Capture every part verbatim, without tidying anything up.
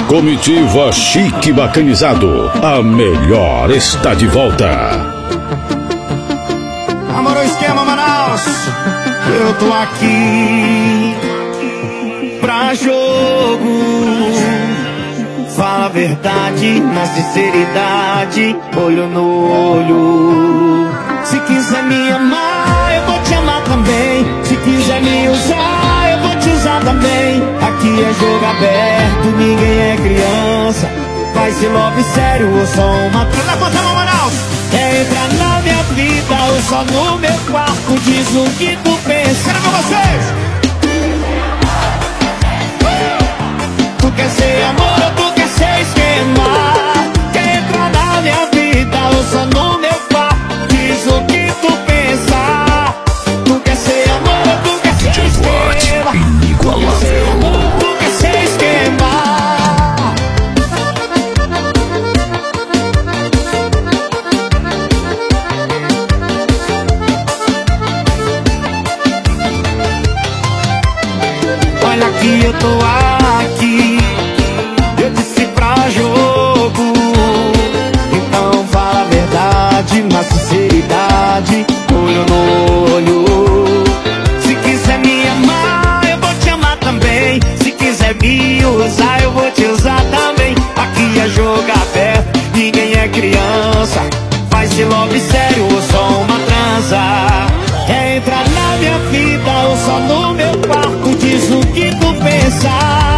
Comitiva Chique Bacanizado, a melhor está de volta. Amor, o esquema, Manaus. Eu tô aqui pra jogo. Fala a verdade, na sinceridade, olho no olho. Se quiser me amar, eu vou te amar também. Se quiser me usar, eu vou te usar também. Aqui é jogo aberto, ninguém é criança. Vai ser love sério ou só uma... Levanta a mão, Manaus! É entrar na minha vida ou só no meu quarto. Diz o que tu pensa. Quero ver vocês! Tu quer ser amor ou tu quer ser esquema? Quer entrar na minha vida ou só no meu quarto? Diz o que tu pensa. Tu quer ser amor ou tu quer ser esquema? Inigualável. Tu quer ser esquema? Olha que eu tô aqui, eu disse pra jogo. Então fala a verdade, na sinceridade, olho no olho. Se quiser me amar, eu vou te amar também. Se quiser me usar, eu vou te usar também. Aqui é jogo aberto, ninguém é criança. Vai ser love sério ou só uma transa? É entrar na minha vida ou só no meu quarto? Diz o que tu pensa.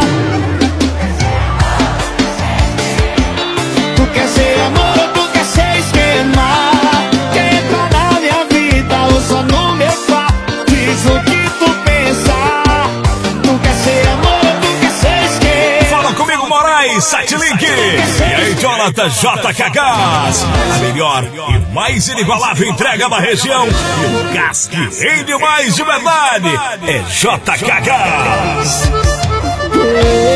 Tu quer ser amor ou tu quer ser esquema? Quer entrar na minha vida ou só no meu quarto? Diz o que tu pensa. Tu quer ser amor ou tu quer ser esquema? Fala comigo, Moraes, Satlink. E aí, Jonathan J K Gás. A melhor e mais inigualável entrega da região. E o gás que rende mais de verdade é J K Gás.